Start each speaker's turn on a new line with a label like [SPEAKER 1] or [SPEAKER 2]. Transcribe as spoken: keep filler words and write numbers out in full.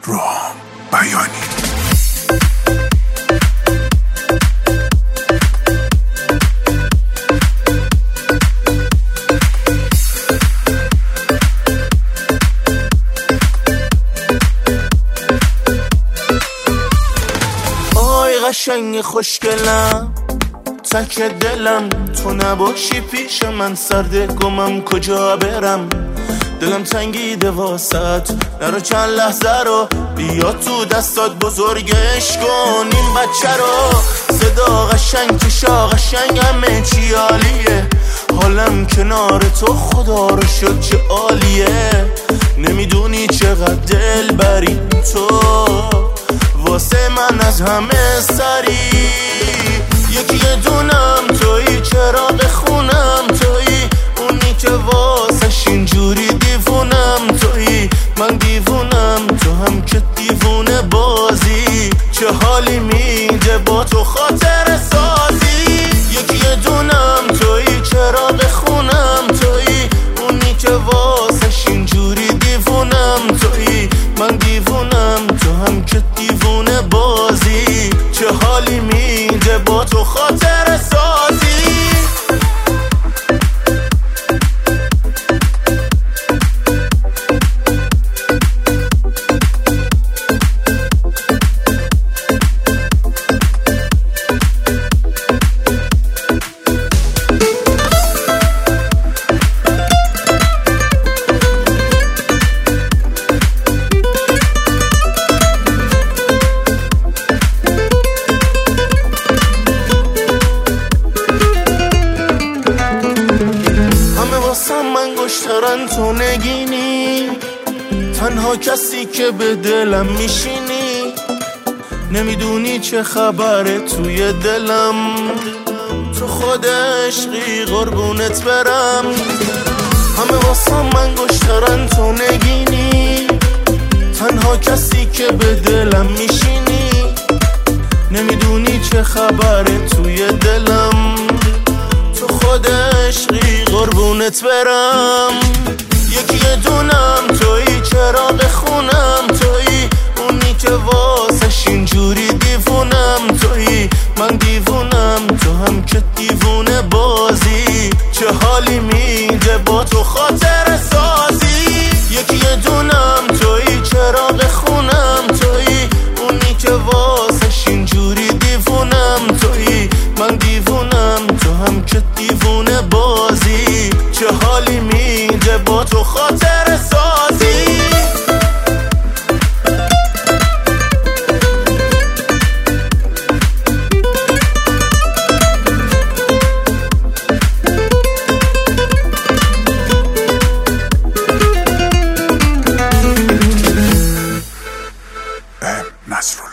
[SPEAKER 1] روحام بیانی.
[SPEAKER 2] قشنگ خوشگلم تک دلم، تو نباشی پیش من سرده گمم کجا برم. دلم تنگیده واسط، نرو چند لحظه رو بیا تو دستات بزرگش کن این بچه رو. صدا قشنگ چشا قشنگ همه چی عالیه، حالم کنار تو خدا رو شد چه عالیه. نمیدونی چقدر دل بری تو واسه من از همه سری. یکی دونم تویی، چراغ خونم تویی، اونی که واسش اینجوری دیوونم تویی. من دیوونم تو هم که دیوونه بازی، چه حالی میده با تو خاطر سازی. یکی دونم تویی، چراغ خونم تویی، اونی که واسش اینجوری دیوونم تویی. من دیوونم تو هم که دیوونه بازی، چه حالی میده با تو خاطر سازی. انگشترن تو نگینی، تنها کسی که به دلم میشینی. نمیدونی چه خبره توی دلم، تو خود عشقی قربونت برم. همه واسم انگشترن تو نگینی، تنها کسی که به دلم میشینی. نمیدونی چه خبره توی دلم، تو خود عشقی قربونت برم. یکی دونم تویی، چراغ خونم تویی، اونی که واسش اینجوری دیوونم تویی. من دیوونم تو هم که دیوونه بازی، چه حالی میده با تو خاطر سازی. یکی دونم تویی، چراغ خونم تویی، اونی که واسش اینجوری دیوونم تویی. من دیوونم تو هم که دیوونه بازی، چه حالی میده با تو خاطر سازی.
[SPEAKER 1] نصر